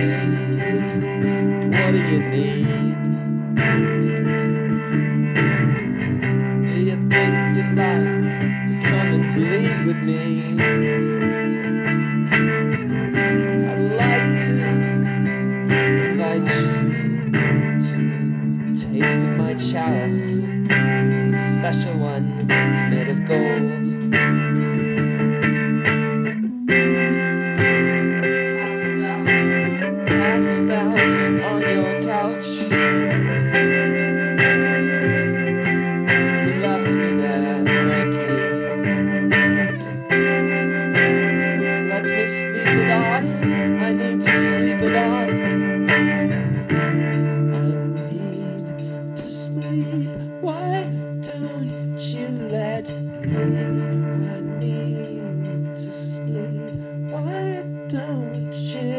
What do you need? Do you think you'd like to come and bleed with me? I'd like to invite you to taste of my chalice. It's a special one, it's made of gold. Passed out on your couch. You left me there, thank you. Let me sleep it off. I need to sleep it off. I need to sleep. Why don't you let me? I need to sleep. Why don't you?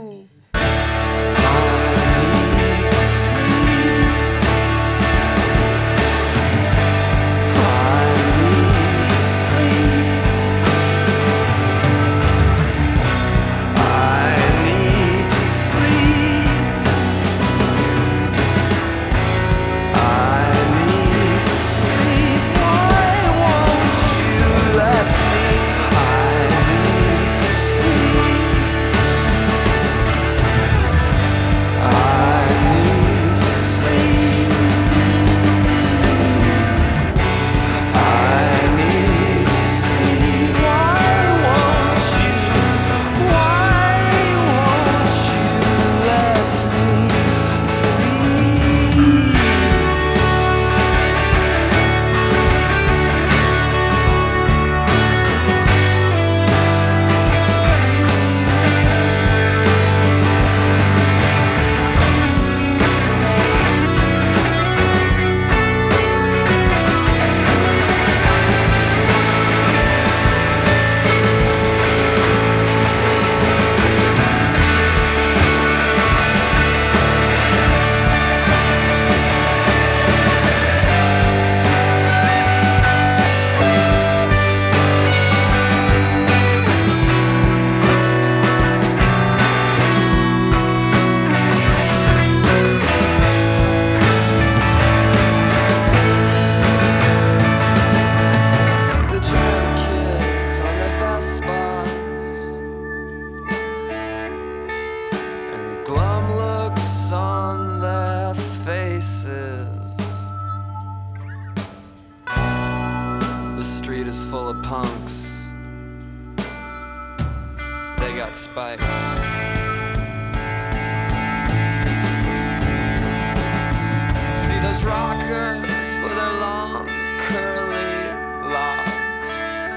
Glum looks on their faces. The street is full of punks. They got spikes. See those rockers with their long curly locks.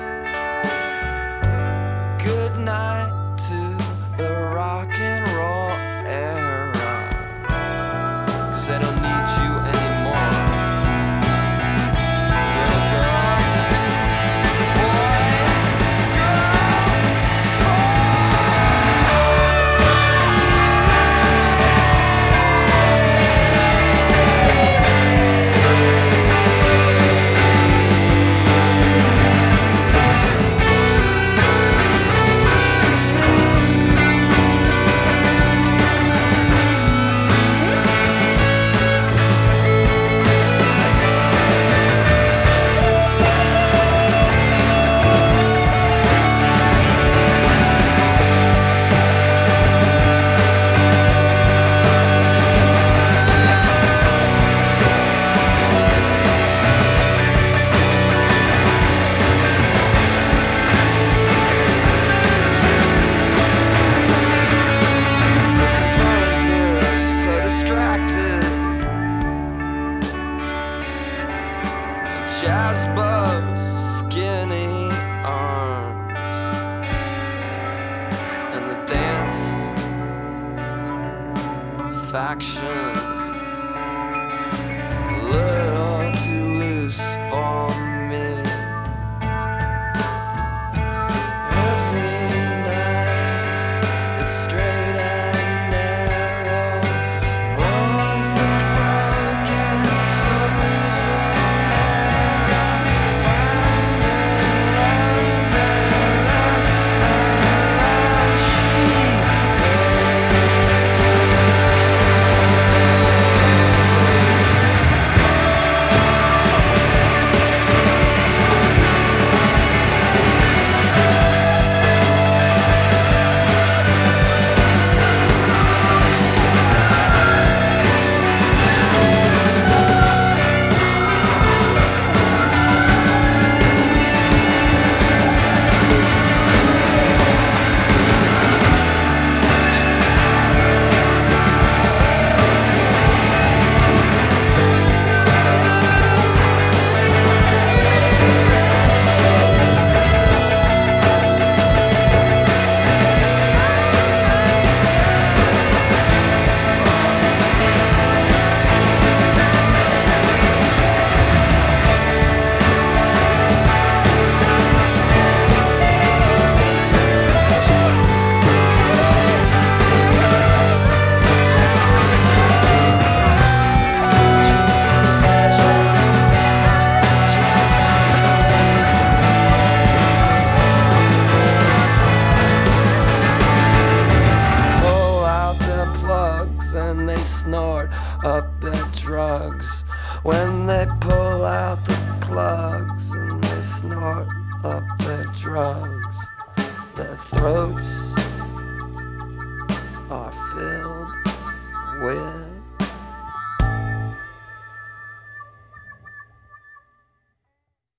Good night to the rock and roll era, 'cause they don't need you anymore. Little girl, boy, jazz buzz, skinny arms, and the dance faction, a little too loose for me. Every night it's straight and narrow, walls get broken, the music she goes. up their drugs when they pull out the plugs and they snort up their drugs. Their throats